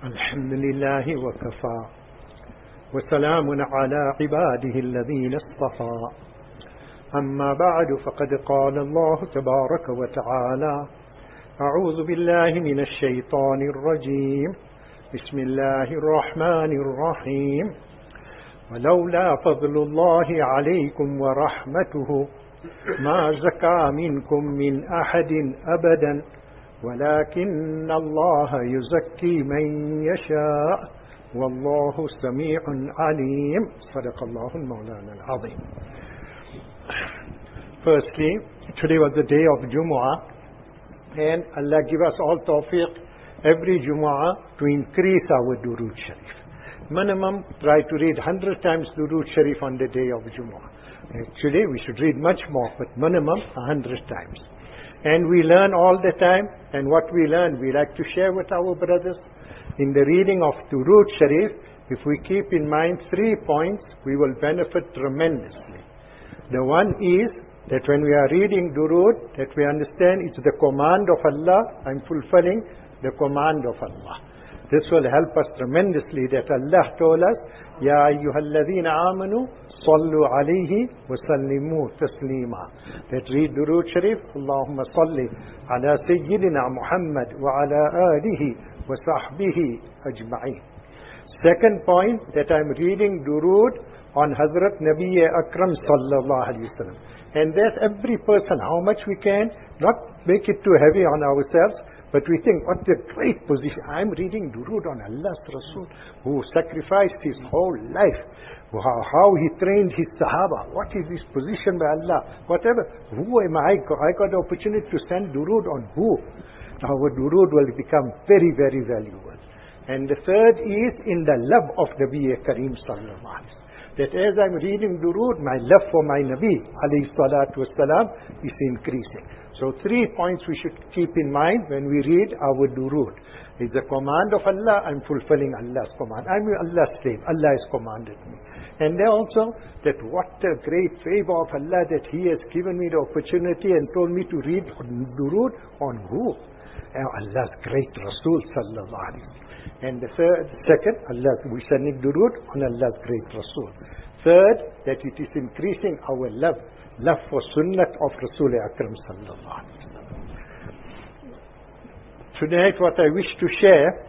الحمد لله وكفى وسلام على عباده الذين اصطفى أما بعد فقد قال الله تبارك وتعالى أعوذ بالله من الشيطان الرجيم بسم الله الرحمن الرحيم ولولا فضل الله عليكم ورحمته ما زكى منكم من أحد أبدا ولكن الله يزكي من يشاء والله سميع عليم صدق الله المولانا العظيم. Firstly, today was the day of Jumu'ah, and Allah give us all tawfiq every Jumu'ah to increase our Durood Sharif. Minimum, try to read 100 times Durood Sharif on the day of Jumu'ah. Actually, we should read much more, but minimum 100 times. And we learn all the time, and what we learn, we like to share with our brothers. In the reading of Durood Sharif, if we keep in mind 3 points, we will benefit tremendously. The one is that when we are reading Durood, that we understand it's the command of Allah. I'm fulfilling the command of Allah. This will help us tremendously, that Allah told us, Ya ayyuhalladhina amanu sallu alayhi wa sallimu taslima. That read Durood Sharif, Allahumma salli ala Sayyidina Muhammad wa ala alihi wa sahbihi ajma'in. Second point, that I'm reading Durood on Hazrat Nabi Akram sallallahu alayhi wa sallam. And that every person, how much we can, not make it too heavy on ourselves, but we think, what a great position. I'm reading Durood on Allah's Rasul, who sacrificed his whole life, how he trained his Sahaba, what is his position by Allah, whatever. Who am I? I got the opportunity to send Durood on who? Our Durood will become very, very valuable. And the third is in the love of Nabi Kareem sallallahu alaihi wasallam. That as I'm reading Durood, my love for my Nabi alayhi salatu wasalam is increasing. So 3 points we should keep in mind when we read our Durood. It's the command of Allah, I'm fulfilling Allah's command. I'm Allah's slave, Allah has commanded me. And then also that what a great favor of Allah that He has given me the opportunity and told me to read Durood on who? Allah's great Rasul sallallahu alaihi wasallam. And the second, we sending Durood on Allah's great Rasul. Third, that it is increasing our love for Sunnat of Rasul Akram sallallahu alaihi wasallam. Tonight, what I wish to share,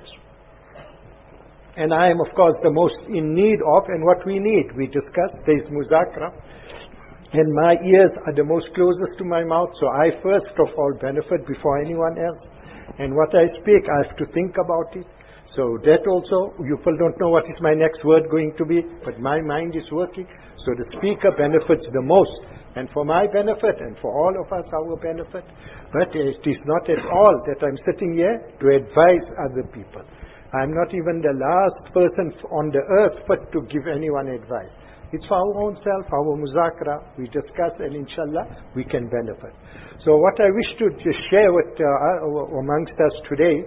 and I am of course the most in need of, and what we need, we discussed, there is muzakra, and my ears are the most closest to my mouth, so I first of all benefit before anyone else. And what I speak, I have to think about it. So that also, you people don't know what is my next word going to be, but my mind is working. So the speaker benefits the most. And for my benefit, and for all of us, our benefit. But it is not at all that I'm sitting here to advise other people. I'm not even the last person on the earth but to give anyone advice. It's for our own self, our muzakra. We discuss, and inshallah, we can benefit. So what I wish to just share with amongst us today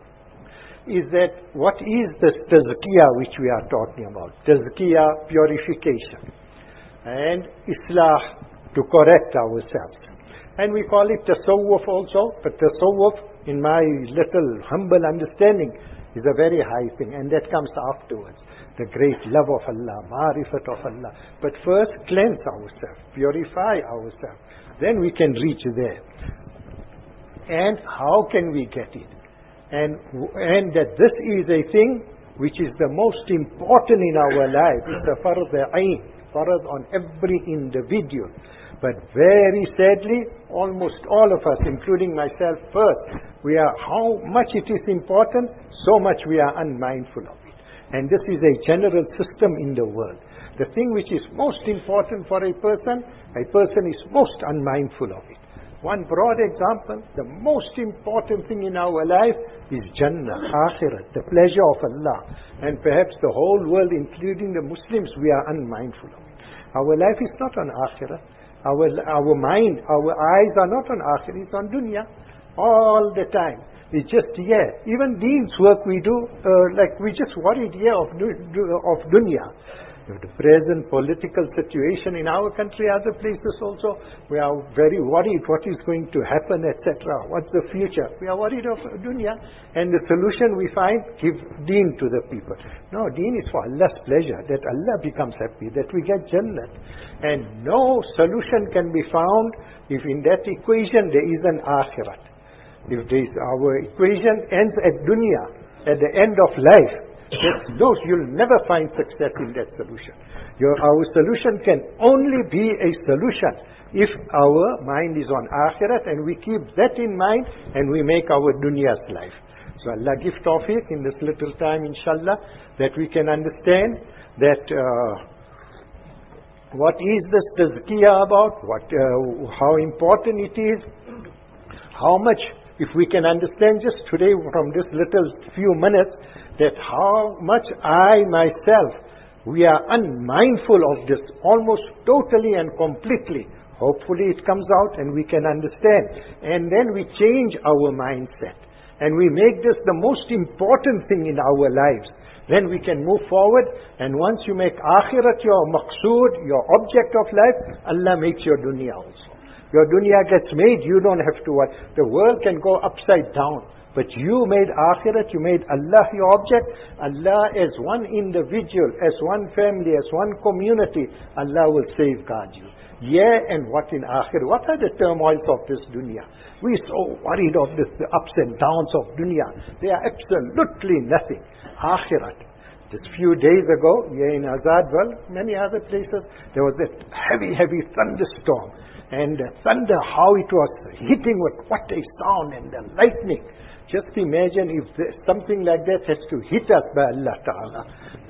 is that what is this tazkiyah which we are talking about? Tazkiyah, purification, and islah, to correct ourselves. And we call it tasawwuf also, but tasawwuf, in my little humble understanding, is a very high thing, and that comes afterwards. The great love of Allah, ma'rifat of Allah. But first, cleanse ourselves, purify ourselves. Then we can reach there. And how can we get it? And that this is a thing which is the most important in our life. It's the farz ayn, farz on every individual. But very sadly, almost all of us, including myself first, how much it is important, so much we are unmindful of it. And this is a general system in the world. The thing which is most important for a person is most unmindful of it. One broad example, the most important thing in our life is Jannah, Akhirat, the pleasure of Allah. And perhaps the whole world, including the Muslims, we are unmindful of it. Our life is not on Akhirat. Our mind, our eyes are not on Akhirat, it's on dunya. All the time. It's just here. Even Deen's work we do, like we just worried here of dunya. The present political situation in our country, other places also, we are very worried what is going to happen, etc. What's the future? We are worried of dunya. And the solution we find, give deen to the people. No, deen is for Allah's pleasure, that Allah becomes happy, that we get Jannat. And no solution can be found if in that equation there is an akhirat. If our equation ends at dunya, at the end of life, you'll never find success in that solution. Our solution can only be a solution if our mind is on akhirat and we keep that in mind and we make our dunya's life. So Allah give tawfiq in this little time, inshallah, that we can understand that what is this tazkiyah about, how important it is, how much, if we can understand just today from this little few minutes, that how much I myself, we are unmindful of this almost totally and completely. Hopefully it comes out and we can understand. And then we change our mindset. And we make this the most important thing in our lives. Then we can move forward. And once you make akhirat your maqsood, your object of life, Allah makes your dunya also. Your dunya gets made, you don't have to worry. The world can go upside down. But you made akhirat, you made Allah your object. Allah as one individual, as one family, as one community, Allah will safeguard you. Yeah, and what in akhirat? What are the turmoils of this dunya? We're so worried of this, the ups and downs of dunya. They are absolutely nothing. Akhirat. Just few days ago, here in Azadwal, many other places, there was that heavy thunderstorm. And the thunder, how it was hitting with what a sound, and the lightning. Just imagine if something like that has to hit us by Allah Ta'ala.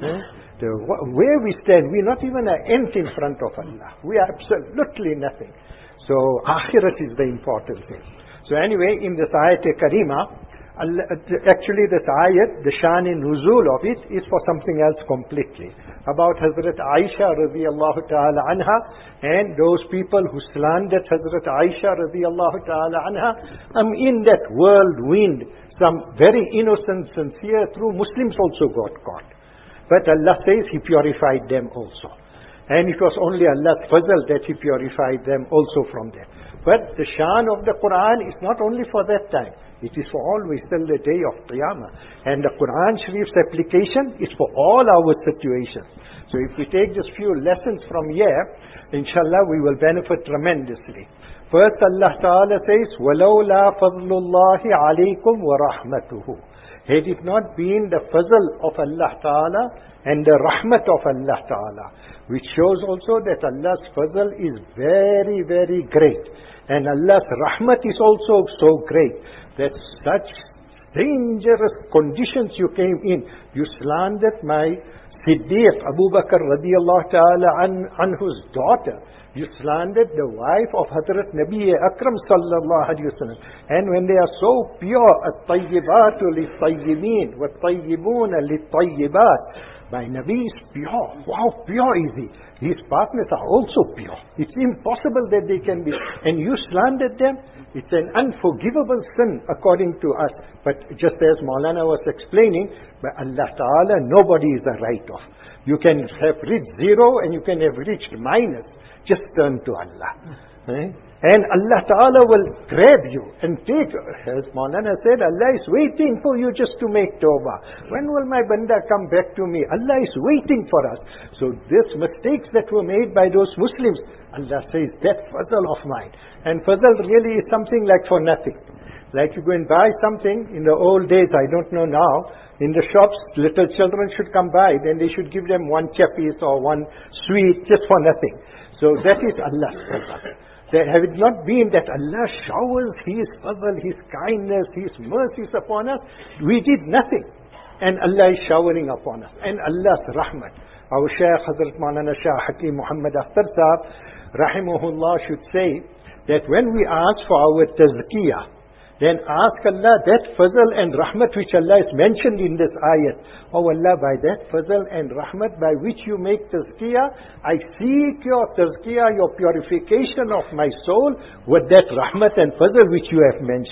Where we stand, we're not even an ant in front of Allah. We are absolutely nothing. So, akhirat is the important thing. So anyway, in this ayat-e-karima, actually this ayat, the shan-e-nuzul of it is for something else completely. About Hazrat Aisha radiallahu ta'ala anha and those people who slandered Hazrat Aisha radiallahu ta'ala anha. In that whirlwind, some very innocent, sincere, true Muslims also got caught. But Allah says He purified them also. And it was only Allah's fazl that He purified them also from them. But the shan of the Quran is not only for that time. It is for always till the day of Qiyamah. And the Quran Sharif's application is for all our situations. So if we take just few lessons from here, inshallah we will benefit tremendously. First Allah Ta'ala says, وَلَوْلَا فَضْلُ اللَّهِ عَلَيْكُمْ وَرَحْمَتُهُ. Had it not been the fazl of Allah Ta'ala and the rahmat of Allah Ta'ala, which shows also that Allah's fazl is very, very great. And Allah's rahmat is also so great that such dangerous conditions you came in. You slandered my Siddiq, Abu Bakr radiallahu ta'ala anhu's daughter. You slandered the wife of Hazrat Nabi Akram sallallahu alayhi wa sallam. And when they are so pure, at-tayyibatu lit-tayyibin, wat-tayyibuna lit-tayyibat. My Nabi is pure. How pure is he? His partners are also pure. It's impossible that they can be. And you slandered them. It's an unforgivable sin according to us. But just as Maulana was explaining, by Allah Ta'ala, nobody is a write-off. You can have reached zero and you can have reached minus. Just turn to Allah. And Allah Ta'ala will grab you and take, as Maulana said, Allah is waiting for you just to make tawbah. When will my banda come back to me? Allah is waiting for us. So these mistakes that were made by those Muslims, Allah says, that fazl of mine. And fazl really is something like for nothing. Like you go and buy something in the old days, I don't know now, in the shops, little children should come by, then they should give them one chappies or one sweet just for nothing. So that is Allah's fazl. That have it not been that Allah showers His fazl, His kindness, His mercies upon us, we did nothing. And Allah is showering upon us. And Allah's rahmat. Our Shaykh Hazrat Maulana Shah Hakim Muhammad Akhtar Sahab, rahimahullah, should say that when we ask for our tazkiyah, then ask Allah that fazl and rahmat which Allah has mentioned in this ayat. Oh Allah, by that fazl and rahmat by which you make tazkiyah, I seek your tazkiyah, your purification of my soul with that rahmat and fazl which you have mentioned.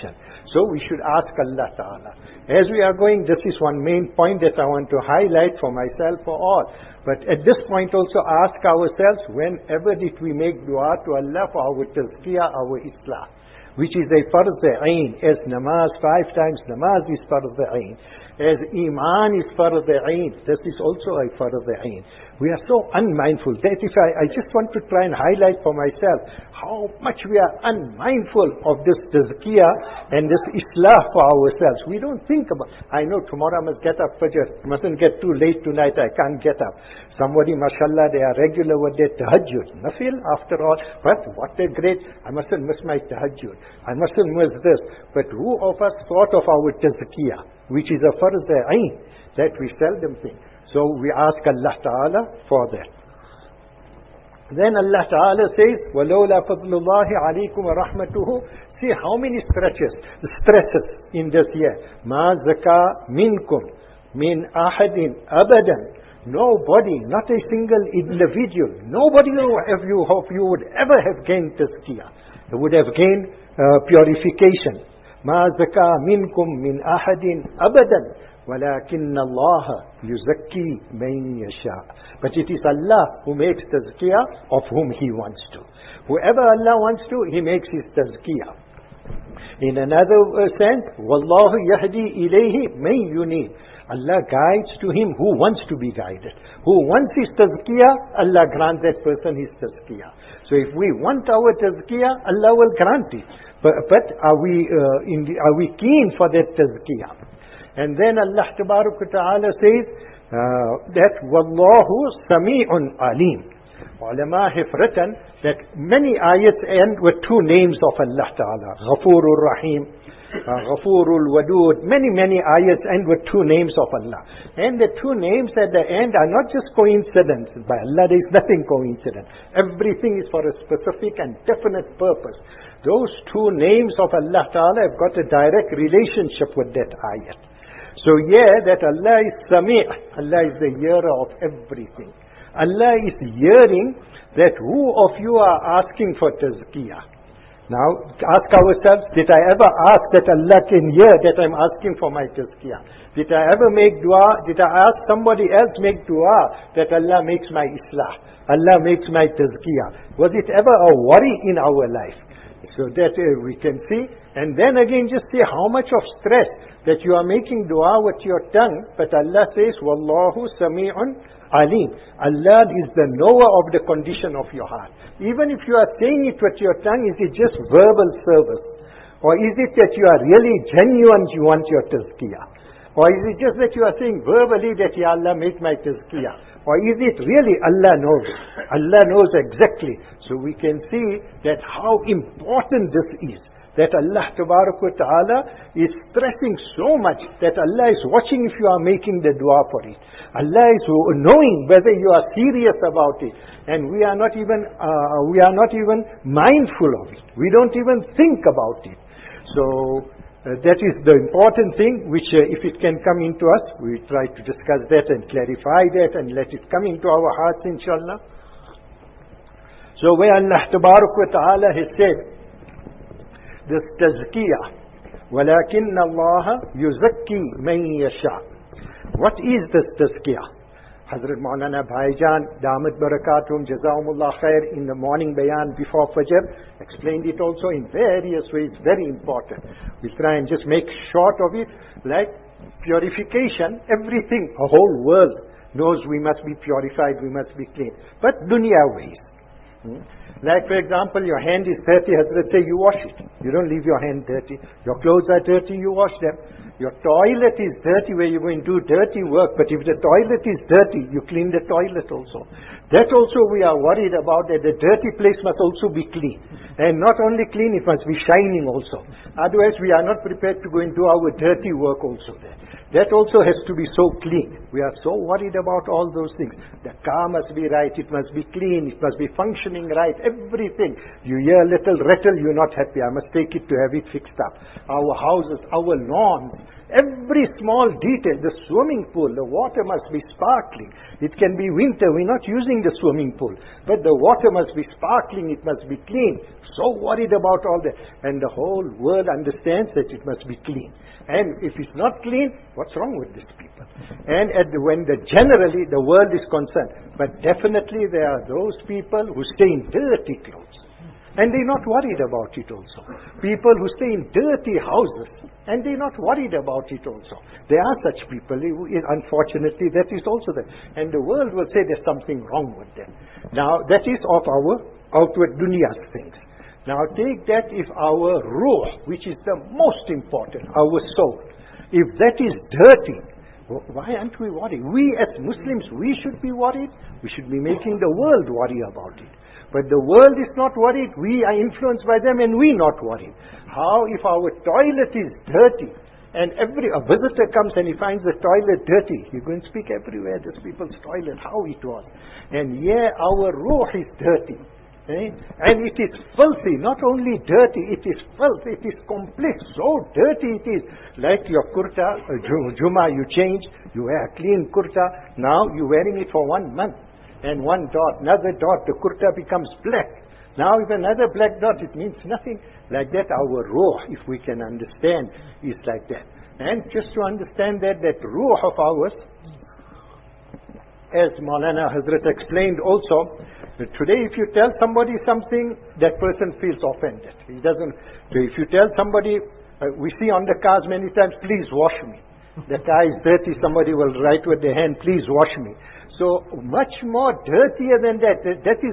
So we should ask Allah Ta'ala. As we are going, this is one main point that I want to highlight for myself, for all. But at this point also ask ourselves, whenever did we make dua to Allah for our tazkiyah, our islah, which is a farz ayn, as namaz 5 times, namaz is farz ayn. As iman is farz ayn, this is also a farz ayn. We are so unmindful that if I just want to try and highlight for myself how much we are unmindful of this tazkiyah and this islah for ourselves. We don't think about, I know tomorrow I must get up fajr, mustn't get too late tonight, I can't get up. Somebody, mashallah, they are regular with their tahajjud. Nafil, after all, but what a great, I mustn't miss my tahajjud. I mustn't miss this. But who of us thought of our tazkiyah, which is a farz ayn, that we seldom think. So we ask Allah Ta'ala for that. Then Allah Ta'ala says, وَلَوْلَا فَضْلُ اللَّهِ عَلَيْكُمْ وَرَحْمَتُهُ. See how many stresses in this year. مَا زَكَى مِنْكُمْ مِنْ أَحَدٍ أَبَدًا. Nobody, not a single individual, nobody of you would ever have gained tazkiyah. They would have gained purification. مَا زَكَى مِنْكُمْ مِنْ أَحَدٍ أَبَدًا. وَلَكِنَّ اللَّهَ يُزَكِّي مَن يَشَاءُ. But it is Allah who makes tazkiyah of whom He wants to. Whoever Allah wants to, He makes His tazkiyah. In another sense, وَاللَّهُ يَهْدِي إِلَيْهِ مَن يُنِيبُ. Allah guides to him who wants to be guided. Who wants his tazkiyah, Allah grants that person his tazkiyah. So if we want our tazkiyah, Allah will grant it. But are we keen for that tazkiyah? And then Allah Ta'ala says that Wallahu Sami'un Alim. Ulama have written that many ayats end with 2 names of Allah Ta'ala. Ghafurur Rahim, Ghafurul Wadud. Many ayats end with 2 names of Allah. And the 2 names at the end are not just coincidence. By Allah there is nothing coincident. Everything is for a specific and definite purpose. Those 2 names of Allah Ta'ala have got a direct relationship with that ayat. So that Allah is Sami', Allah is the hearer of everything. Allah is hearing that who of you are asking for tazkiyah. Now, ask ourselves, did I ever ask that Allah can hear that I'm asking for my tazkiyah? Did I ever make dua? Did I ask somebody else make dua that Allah makes my islah? Allah makes my tazkiyah. Was it ever a worry in our life? So that we can see. And then again just see how much of stress that you are making dua with your tongue. But Allah says, Wallahu Sami'un Alim. Allah is the knower of the condition of your heart. Even if you are saying it with your tongue, is it just verbal service? Or is it that you are really genuine, you want your tazkiyah? Or is it just that you are saying verbally that, Ya Allah, make my tazkiyah? Or is it really Allah knows? Allah knows exactly. So we can see that how important this is. That Allah Ta'ala is stressing so much that Allah is watching if you are making the dua for it. Allah is knowing whether you are serious about it. And we are not even mindful of it. We don't even think about it. So that is the important thing which if it can come into us, we try to discuss that and clarify that and let it come into our hearts, inshallah. So where Allah Ta'ala has said, this tazkiyah, وَلَكِنَّ اللَّهَ يُزَكِّي مَن يَشَاءُ. What is this tazkiyah? Hazrat Maulana Bhaijan, Damat Barakatum, Jazakumullah Khair, in the morning bayan before Fajr, explained it also in various ways, very important. We'll try and just make short of it, like purification, everything, a whole world knows we must be purified, we must be clean. But dunya ways. Like for example, your hand is dirty, Hazrat say you wash it. You don't leave your hand dirty. Your clothes are dirty, you wash them. Your toilet is dirty where you're going to do dirty work, but if the toilet is dirty, you clean the toilet also. That also we are worried about, that the dirty place must also be clean. And not only clean, it must be shining also. Otherwise we are not prepared to go and do our dirty work also there. That also has to be so clean. We are so worried about all those things. The car must be right, it must be clean, it must be functioning right, everything. You hear a little rattle, you're not happy. I must take it to have it fixed up. Our houses, our lawns, Every small detail, the swimming pool, the water must be sparkling. It can be winter, we're not using the swimming pool, but the water must be sparkling, it must be clean. So worried about all that. And the whole world understands that it must be clean. And if it's not clean, what's wrong with these people? And generally the world is concerned, but definitely there are those people who stay in dirty clothes. And they're not worried about it also. People who stay in dirty houses, and they're not worried about it also. There are such people. Unfortunately, that is also there. And the world will say there's something wrong with them. Now, that is of our outward dunya's things. Now, take that if our ruh, which is the most important, our soul, if that is dirty, why aren't we worried? We as Muslims, we should be worried. We should be making the world worry about it. But the world is not worried, we are influenced by them and we not worried. How if our toilet is dirty and a visitor comes and he finds the toilet dirty, you go and speak everywhere, this people's toilet, how it was. And our ruh is dirty. And it is filthy, not only dirty, it is filth, it is complete, so dirty it is. Like your kurta, Juma you change, you wear a clean kurta, now you're wearing it for 1 month. And one dot, another dot, the kurta becomes black. Now if another black dot, it means nothing. Like that our ruh, if we can understand, is like that. And just to understand that ruh of ours, as Maulana Hazrat explained also, that today if you tell somebody something, that person feels offended. He doesn't. So if you tell somebody, we see on the cars many times, please wash me. The car is dirty, somebody will write with their hand, please wash me. So much more dirtier than that. That is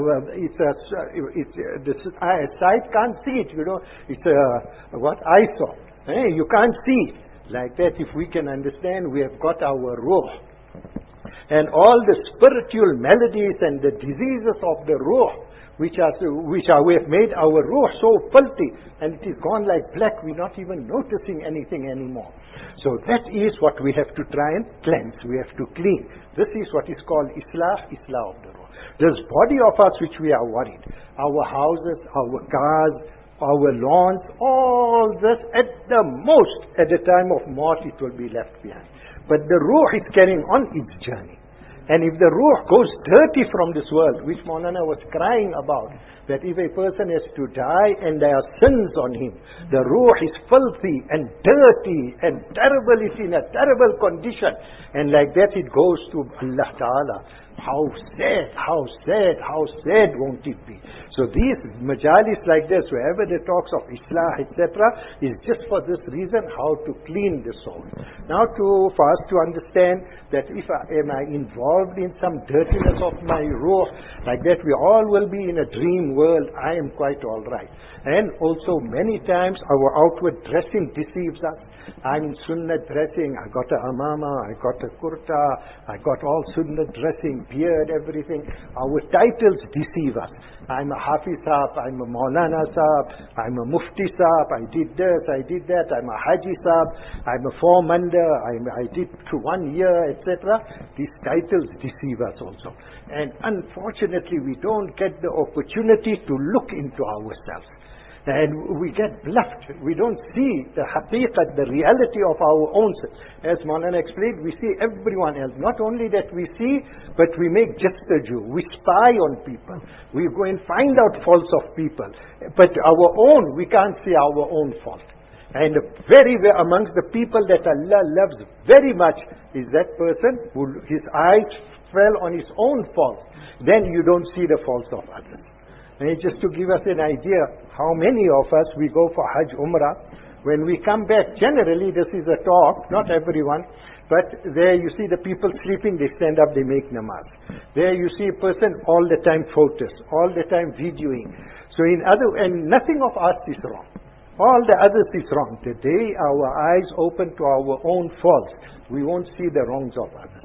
the sight can't see it. It's eyesore. You can't see it. Like that, if we can understand, we have got our ruh. And all the spiritual maladies and the diseases of the ruh, which we have made our ruh so filthy, and it is gone like black. We're not even noticing anything anymore. So that is what we have to try and cleanse. We have to clean. This is what is called Islah of the ruh. This body of us which we are worried, our houses, our cars, our lawns, all this at the most, at the time of maut, it will be left behind. But the ruh is carrying on its journey. And if the ruh goes dirty from this world, which Maulana was crying about, that if a person has to die and there are sins on him, the ruh is filthy and dirty and terrible, it's in a terrible condition. And like that it goes to Allah Ta'ala. How sad won't it be? So these majalis like this, wherever they talks of Islah, etc., is just for this reason, how to clean the soul. Now for us to understand that if am I involved in some dirtiness of my ruh, like that we all will be in a dream world, I am quite alright. And also many times our outward dressing deceives us. I'm in sunnah dressing, I got a amama, I got a kurta, I got all sunnah dressing, beard, everything. Our titles deceive us. I'm a Hafiz Saab, I'm a Maulana Saab, I'm a Mufti Saab, I did this, I did that, I'm a Haji Saab, I'm a four-mander, I did 1 year, etc. These titles deceive us also. And unfortunately we don't get the opportunity to look into ourselves. And we get bluffed. We don't see the haqiqat, the reality of our own self. As Maulana explained, we see everyone else. Not only that we see, but we make just a Jew. We spy on people. We go and find out faults of people. But our own, we can't see our own fault. And amongst the people that Allah loves very much is that person who his eyes fell on his own faults. Then you don't see the faults of others. And just to give us an idea, how many of us, we go for Hajj Umrah, when we come back, generally this is a talk, not everyone, but there you see the people sleeping, they stand up, they make namaz. There you see a person all the time photos, all the time videoing. So and nothing of us is wrong. All the others is wrong. The day our eyes open to our own faults, we won't see the wrongs of others.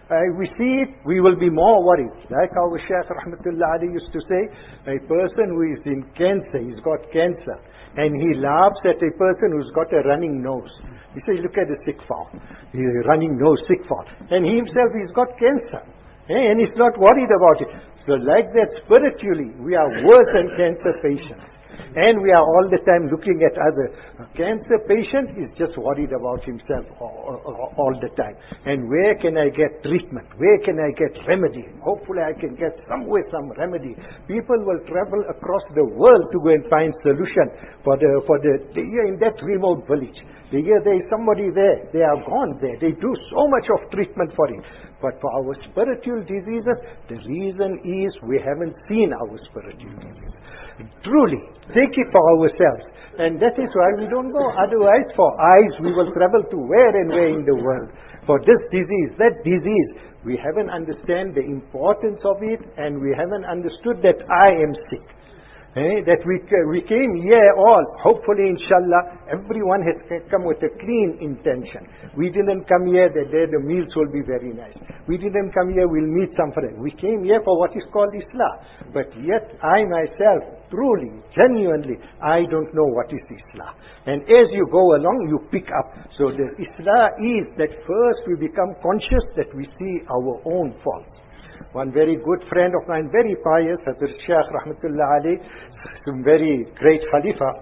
We see it, we will be more worried. Like our Shaykh Rahmatullah Ali used to say, a person who is in cancer, he's got cancer, and he laughs at a person who's got a running nose. He says, look at the sick fall. He's a running nose, sick fall. And he himself, he's got cancer. And he's not worried about it. So like that, spiritually, we are worse than cancer patients. And we are all the time looking at others. A cancer patient is just worried about himself all the time. And where can I get treatment? Where can I get remedy? Hopefully I can get somewhere some remedy. People will travel across the world to go and find solution for the in that remote village. They hear there is somebody there. They are gone there. They do so much of treatment for it. But for our spiritual diseases, the reason is we haven't seen our spiritual diseases. Truly, take it for ourselves. And that is why we don't go. Otherwise, for eyes, we will travel to where and where in the world. For this disease, that disease, we haven't understand the importance of it, and we haven't understood that I am sick. That we came here all, hopefully inshallah, everyone has come with a clean intention. We didn't come here that the meals will be very nice. We didn't come here, we'll meet some friends. We came here for what is called Islam. But yet, I myself, truly, genuinely, I don't know what is Islam. And as you go along, you pick up. So the Islam is that first we become conscious that we see our own faults. One very good friend of mine, very pious, Hazrat Shaykh Rahmatullah Ali, some very great Khalifa.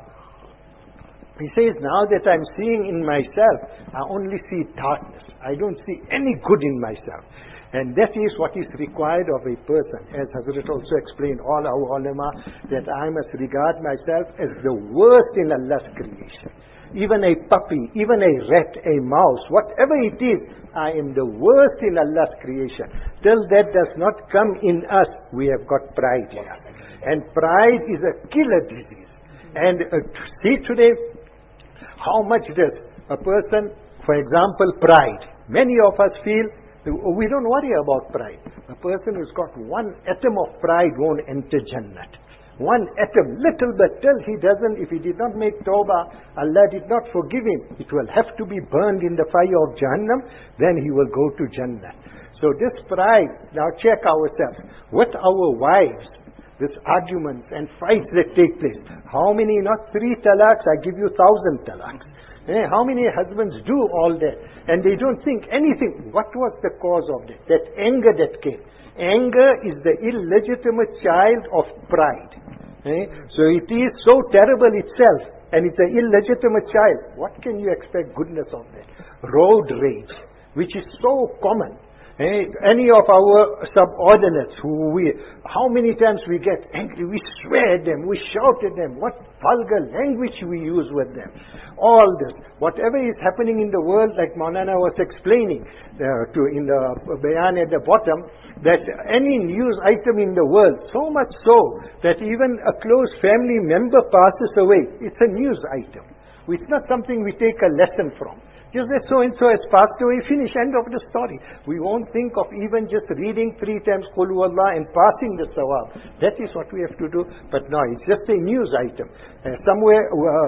He says, now that I'm seeing in myself, I only see darkness. I don't see any good in myself. And that is what is required of a person. As Hazrat also explained, all our ulama, that I must regard myself as the worst in Allah's creation. Even a puppy, even a rat, a mouse, whatever it is, I am the worst in Allah's creation. Till that does not come in us, we have got pride in us. And pride is a killer disease. And see today, how much does a person, for example, pride. Many of us feel, we don't worry about pride. A person who's got one atom of pride won't enter Jannat. One atom, little bit, till he doesn't, if he did not make tawbah, Allah did not forgive him. It will have to be burned in the fire of Jahannam, then he will go to Jannah. So this pride, now check ourselves. With our wives, this arguments and fights that take place. How many, not 3 talaqs, I give you 1,000 talaqs. How many husbands do all that? And they don't think anything. What was the cause of that? That anger that came. Anger is the illegitimate child of pride. So it is so terrible itself, and it's an illegitimate child. What can you expect goodness of that? Road rage, which is so common. Any of our subordinates how many times we get angry, we swear at them, we shout at them, what vulgar language we use with them. All this, whatever is happening in the world, like Maulana was explaining in the bayan at the bottom, that any news item in the world, so much so that even a close family member passes away, it's a news item. It's not something we take a lesson from. Just that so-and-so has passed away, finish, end of the story. We won't think of even just reading 3 times Qul Huwallah and passing the sawab. That is what we have to do. But no, it's just a news item. Somewhere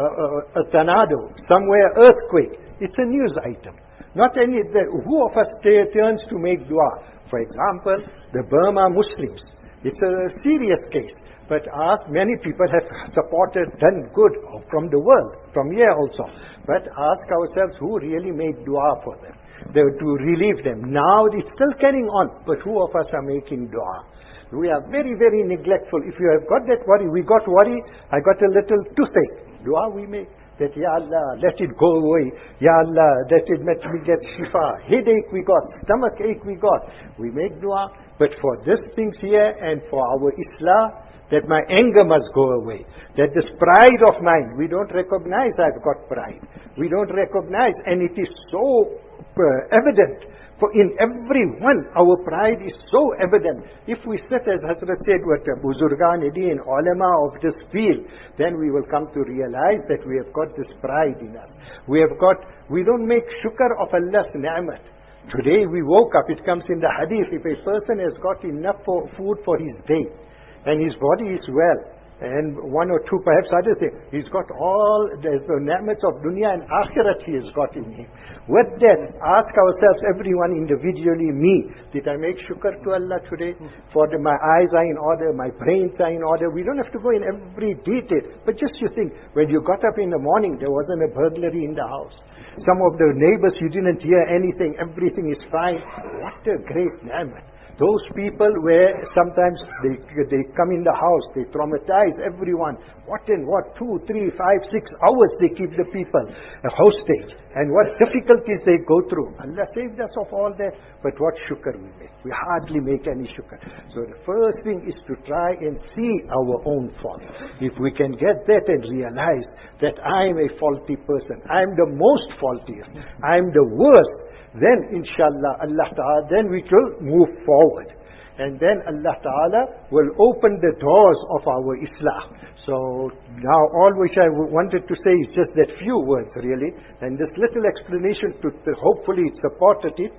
a tornado, somewhere earthquake. It's a news item. Not any, who of us turns to make dua? For example, the Burma Muslims. It's a serious case. But many people have supported, done good from the world, from here also. But ask ourselves who really made dua for them, to relieve them. Now it's still carrying on, but who of us are making dua? We are very, very neglectful. If you have got that worry, we got worry, I got a little toothache. Dua we make. That, Ya Allah, let it go away. Ya Allah, let me get shifa. Headache we got, stomach ache we got. We make dua. But for these things here and for our Islah, that my anger must go away. That this pride of mine, we don't recognize I've got pride. We don't recognize, and it is so evident. For in everyone, our pride is so evident. If we sit, as Hazrat said, with Buzurgan Idi and ulama of this field, then we will come to realize that we have got this pride in us. We don't make shukr of Allah's ni'mat. Today we woke up, it comes in the hadith, if a person has got enough food for his day, and his body is well, and 1 or 2 perhaps other things, he's got all the ni'mats of dunya and akhirat he has got in him. With that, ask ourselves, everyone individually, me, did I make shukr to Allah today? For my eyes are in order, my brains are in order. We don't have to go in every detail, but just you think, when you got up in the morning, there wasn't a burglary in the house. Some of the neighbors, you didn't hear anything, everything is fine. What a great ni'mat. Those people where sometimes they come in the house, they traumatize everyone. What 2, 3, 5, 6 hours they keep the people hostage. And what difficulties they go through. Allah saved us of all that. But what shukr we make? We hardly make any shukr. So the first thing is to try and see our own fault. If we can get that and realize that I am a faulty person, I am the most faultiest, I am the worst, then inshallah Allah Ta'ala, then we will move forward. And then Allah Ta'ala will open the doors of our Islah. So now all which I wanted to say is just that few words really. And this little explanation to hopefully it supported it.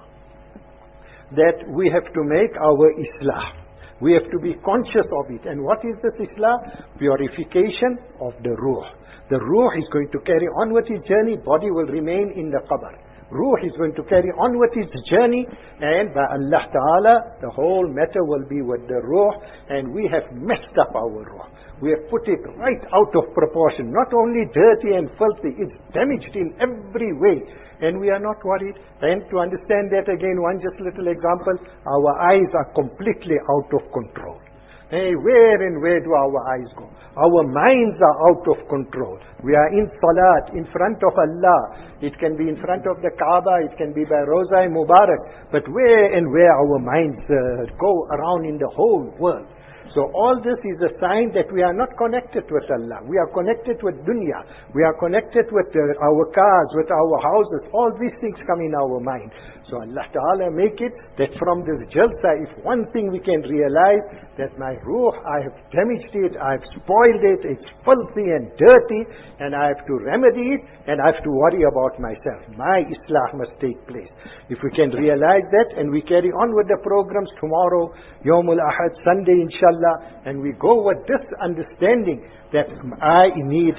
That we have to make our Islah. We have to be conscious of it. And what is this Islah? Purification of the Ruh. The Ruh is going to carry on with its journey. Body will remain in the qabr. Ruh is going to carry on with its journey, and by Allah Ta'ala, the whole matter will be with the Ruh, and we have messed up our Ruh. We have put it right out of proportion. Not only dirty and filthy, it's damaged in every way. And we are not worried. And to understand that again, one just little example, our eyes are completely out of control. Hey, where and where do our eyes go? Our minds are out of control. We are in salat, in front of Allah. It can be in front of the Kaaba, it can be by Roza Mubarak. But where and where our minds go around in the whole world. So all this is a sign that we are not connected with Allah. We are connected with dunya. We are connected with our cars, with our houses. All these things come in our mind. So Allah Ta'ala make it that from this jalsa, if one thing we can realize, that my ruh, I have damaged it, I have spoiled it, it's filthy and dirty, and I have to remedy it, and I have to worry about myself. My Islah must take place. If we can realize that, and we carry on with the programs tomorrow, Yawmul Ahad, Sunday inshallah, and we go with this understanding that I need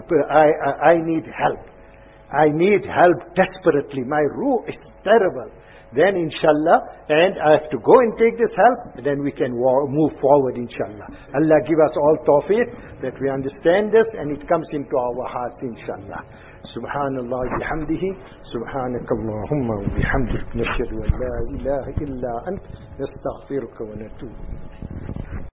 help. I need help desperately. My ruh is terrible. Then inshallah, and I have to go and take this help, then we can move forward inshallah. Allah give us all tawfiq that we understand this and it comes into our hearts inshallah. Subhanallah bihamdihi, subhanakallahumma wa bihamdik, nashhadu an la ilaha illa ant, nastaghfiruka wa natubu.